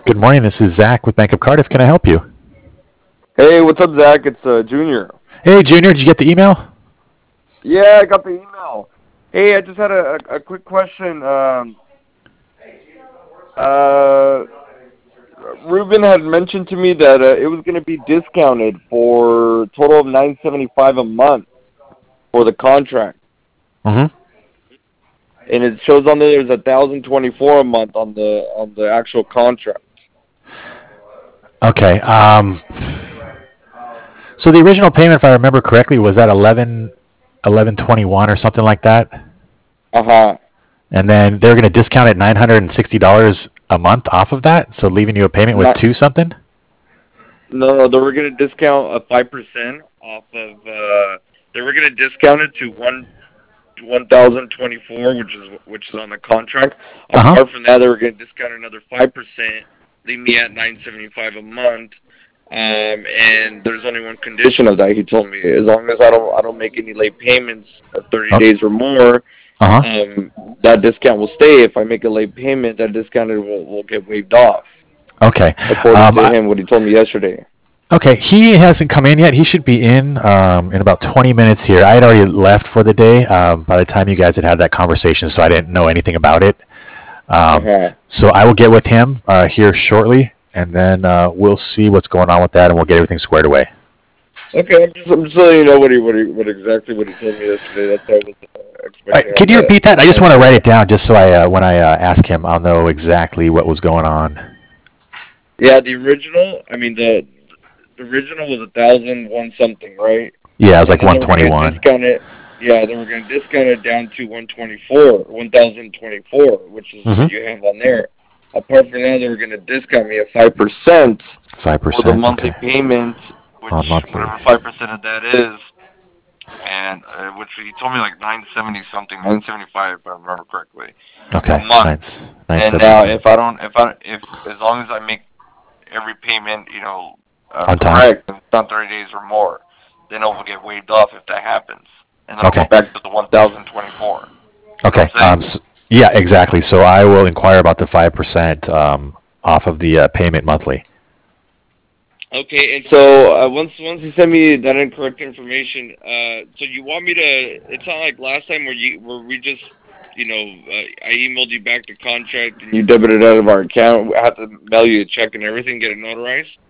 Good morning. This is Zach with Bank of Cardiff. Can I help you? Hey, what's up, Zach? It's Junior. Hey, Junior. Did you get the email? Yeah, I got the email. Hey, I just had a quick question. Uh, Ruben had mentioned to me that it was going to be discounted for a total of $975 a month for the contract, Mm-hmm. and it shows on there there's $1,024 a month on the actual contract. Okay. So the original payment, if I remember correctly, was at 1121 or something like that, Uh-huh. and then they're going to discount it $960 a month off of that, so leaving you a payment with Not, two something. no, they were going to discount a 5% off of. They were going to discount it to 1,024, which is on the contract. Uh huh. Apart from that, they were going to discount another 5%, leave me at 975 a month. And there's only one condition of that. He told me, as long as I don't make any late payments of 30 Uh days or more, huh. that discount will stay. If I make a late payment, that discount will get waived off, Okay. according to him. What he told me yesterday. Okay. He hasn't come in yet. He should be in about 20 minutes here. I had already left for the day by the time you guys had that conversation, so I didn't know anything about it. Uh-huh. So I will get with him here shortly, and then we'll see what's going on with that, and we'll get everything squared away. Okay, I'm just letting you know what exactly what he told me yesterday. That's what I was expecting Could on you that. repeat that? I just want to write it down just so when I ask him, I'll know exactly what was going on. Yeah, the original. I mean, the original was 1,001 something, right? Yeah, it was And like then they were going to 121. discount it. Yeah, they were going to discount it down to 1,024, which is what Mm-hmm. you have on there. Apart from that, they were going to discount me at 5% for the 5%. monthly Okay. payment, On which monthly. whatever 5% of that is, and which he told me like 970 something, 975 if I remember correctly, a Okay. month. Nice. And now 975. if as long as I make every payment, On time. correct, and it's not 30 days or more, then it will get waived off if that happens, and then I'll go Okay. back to the 1,024. You know Okay. what I'm saying? Yeah, exactly. So I will inquire about the 5% off of the payment monthly. Okay, and so once you send me that incorrect information, so you want me to? It's not like last time where we just, I emailed you back the contract and you debited out of our account. I have to mail you a check and everything, get it notarized.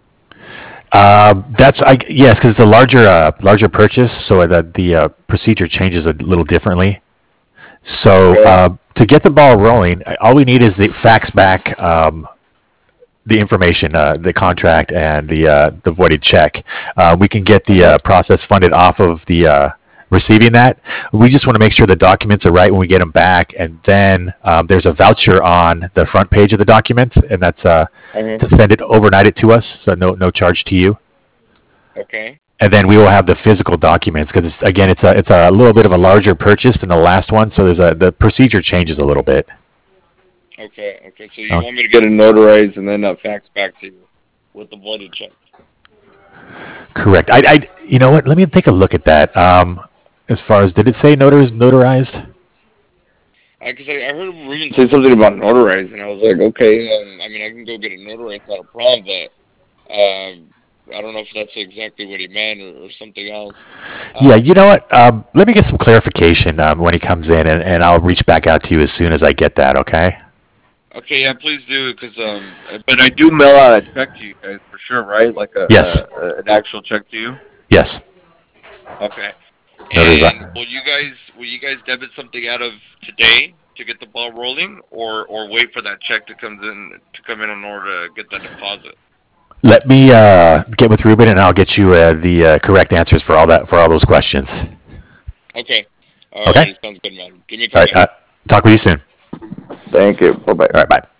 Yes, because it's a larger purchase, so the procedure changes a little differently. So Okay. to get the ball rolling, all we need is the fax back the information, the contract, and the voided check. We can get the Uh-huh. process funded off of the receiving that. We just want to make sure the documents are right when we get them back, and then there's a voucher on the front page of the document, and that's Uh-huh. to send it overnight it to us, so no charge to you. Okay. And then we will have the physical documents because it's a little bit of a larger purchase than the last one, so the procedure changes a little bit. Okay. Okay. So you Oh, want me to get it notarized and then fax back to you with the voided check? correct. You know what? Let me take a look at that. As far as did it say notarized? Because I heard Ruben say something about notarized, and I was like, okay. I mean, I can go get it notarized, not a problem, but I don't know if that's exactly what he meant or something else. Yeah, Um, you know what? Let me get some clarification when he comes in, and I'll reach back out to you as soon as I get that. Okay? okay, yeah, please do, because but I do mail out a check to you guys for sure, right? Like Yes. an actual check to you. Yes. Okay. And Notarized. will you guys debit something out of today to get the ball rolling, or wait for that check to come in order to get that deposit? Let me get with Ruben, and I'll get you the correct answers for all those questions. Okay. Okay. Alrighty, sounds good, man. Give me a All call right. back. Talk with you soon. Thank you. Bye bye. All right. Bye.